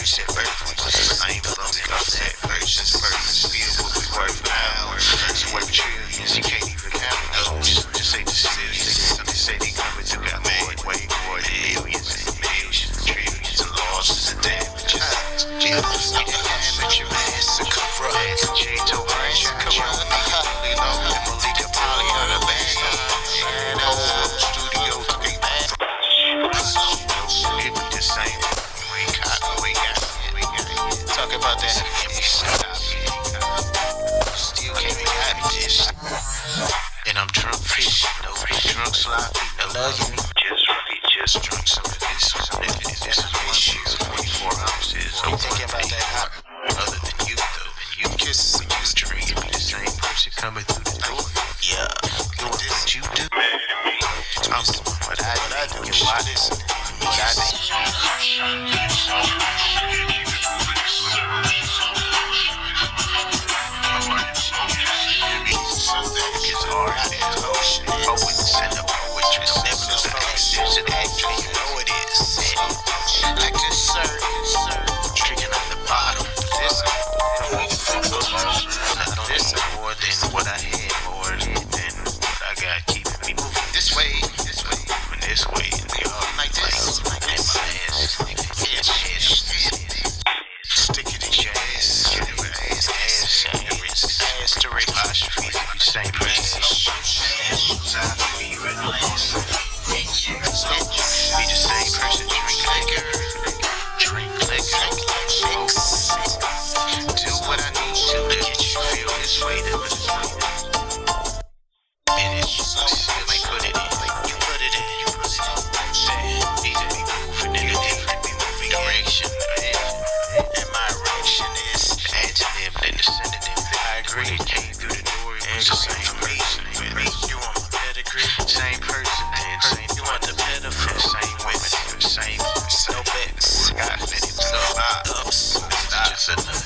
first at birth. We was the same alone and offset first. Since birth, still what we worth now. It's worth trillions, you can't even count those. Just say the civilians. They say they coming to got way more than millions and millions, trillions of losses and damages. Just amateur massacre. Chato Orange, Holy Low, and Malika Polly on the band. And studio, it be the same. We ain't caught, we got it. Talk about that. Still can't be got this. And I'm drunk fish, no drunk sloppy, no lugging. Just drunk some of this. This is one shoe, 24 ounces. I'm thinking about that. Other than you though, you kisses and you drink. You be the same person coming through the door. Yeah, doing what you do. I'm doing what I do. You watch this. What I do. It's hard out in the ocean. Poets and the poetry. Never lose the actors and actors. You know it is. Like this, sir. Drinking on the bottom. This more than what I had, more than what I got keeping me moving this way, moving this way, like this, and my ass, stick it in your ass, ass to rape apostrophe, same person, be the same person, drink liquor, do what I need to get you feel this way, and it still ain't put it in, you put it in, need to be moving in a different direction, and my erection is the antonym than the synonym. I agree, it came through the door, it was the same person, you want my pedigree, same person, then you want the pedophile, same women, same, no bets, got it, so ups, just another